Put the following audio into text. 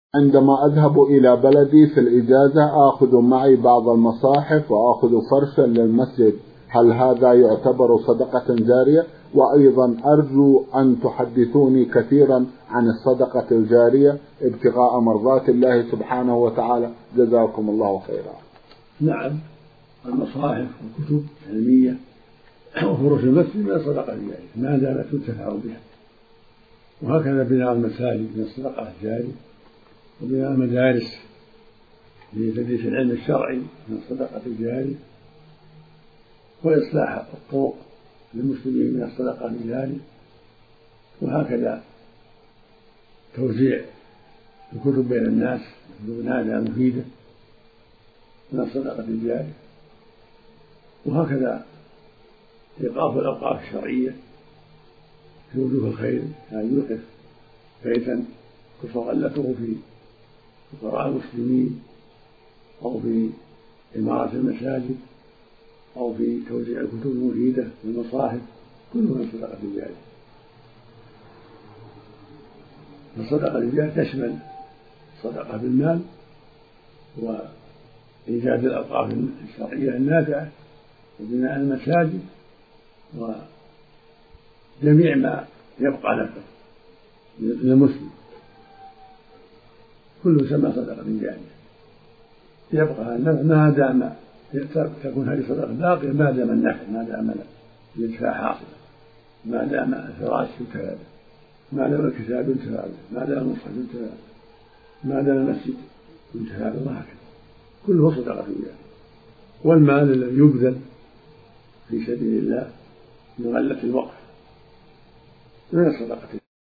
عندما أذهب إلى بلدي في الإجازة آخذ معي بعض المصاحف وآخذ فرشا للمسجد، هل هذا يعتبر صدقة جارية؟ وأيضا أرجو أن تحدثوني كثيرا عن الصدقة الجارية ابتغاء مرضات الله سبحانه وتعالى، جزاكم الله خيرا. نعم، المصاحف والكتب العلمية وفرش المسجد من الصدقة الجارية ما دامت تنتفع بها، وهكذا بناء المساجد من الصدقة الجارية، وبناء المدارس لتدريس العلم الشرعي من الصدقة الجارية، وإصلاح الطرق للمسلمين من الصدقة الجارية، وهكذا توزيع الكتب بين الناس كتب نافعة مفيدة من الصدقة الجارية، وهكذا إيقاف الأوقاف الشرعية في وجوه الخير، يعني يوقف بيتا تتغلفه في فقراء المسلمين أو في إمارة المساجد أو في توزيع الكتب المفيدة والمصاحف، كله من الصدقة الجارية. الصدقة الجارية تشمل الصدقة بالمال وإيجاد الأوقاف الشرعية النافعة وبناء المساجد وجميع ما يبقى نفعه للمسلم، كله يسمى صدقة جارية. يبقى ما دام تكون هذه صدقة باقية، ما دام النفع، ما دام الانتفاع حاصل، ما دام الفراش ينتفع به، ما دام الكتاب ينتفع به، ما دام المصحف ينتفع به، ما دام المسجد ينتفع به، وهكذا كله صدقة جارية. والمال الذي يبذل في سبيل الله من غلة الوقف من الصدقة